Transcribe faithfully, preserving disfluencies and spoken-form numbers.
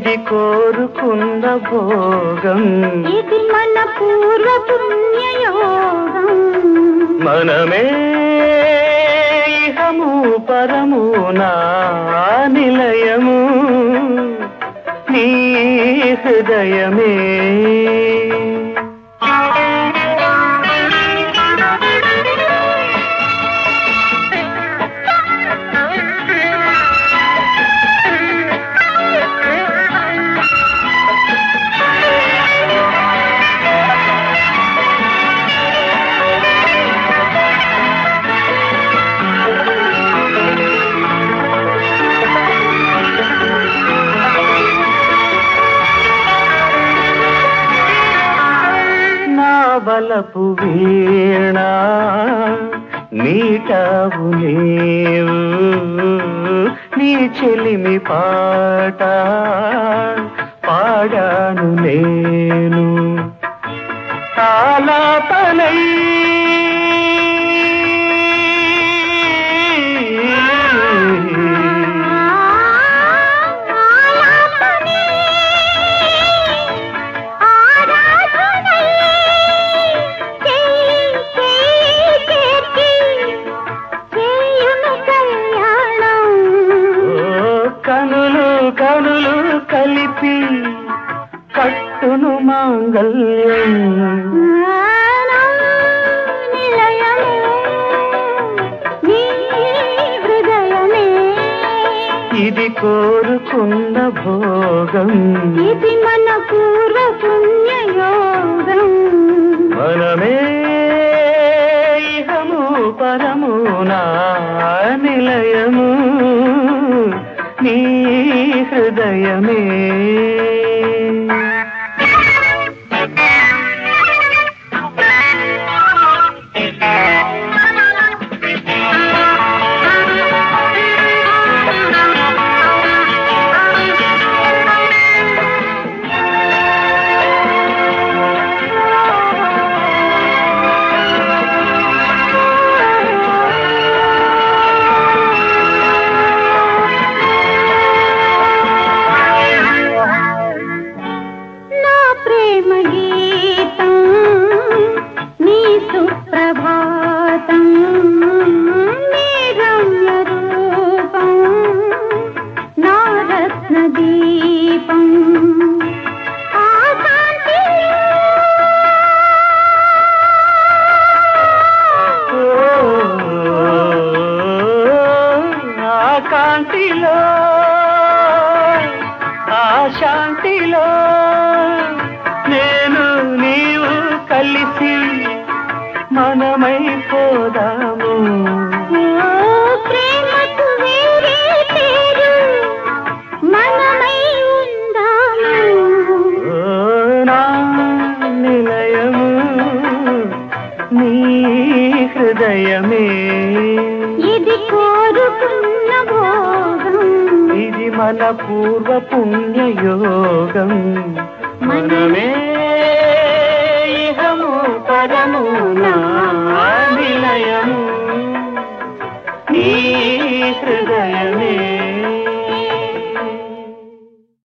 ఇది కోరుకున్న భోగం, ఇది మన పూర్వ పుణ్యయోగం. మనమే ఇహము పరము నా నిలయము, నీ హృదయమే. బలపు వీణ నీటావు నీవు, నీ చెలిమి పాట పాడాను నేను. ఆలాపనై కనులు కలిపి కట్టును మాంగళ్యం, ఇది కోరుకున్న భోగం, ఇది మన పూర్వ పుణ్యయోగం. మనమే ఇహము పరము నా నిలయము, నీ హృదయమే. కాంతిలో ఆ శాంతిలో నేను నీవు కలిసి మనమైపోదాము. ప్రేమకు వేరే పేరు మనమై ఉందాము. నా నిలయము నీ హృదయమే, ఇది కోరుకున్న భోగం, ఇది మన పూర్వ పుణ్యయోగం. మనమే ఇహము పరము నా నిలయము, నీ హృదయమే.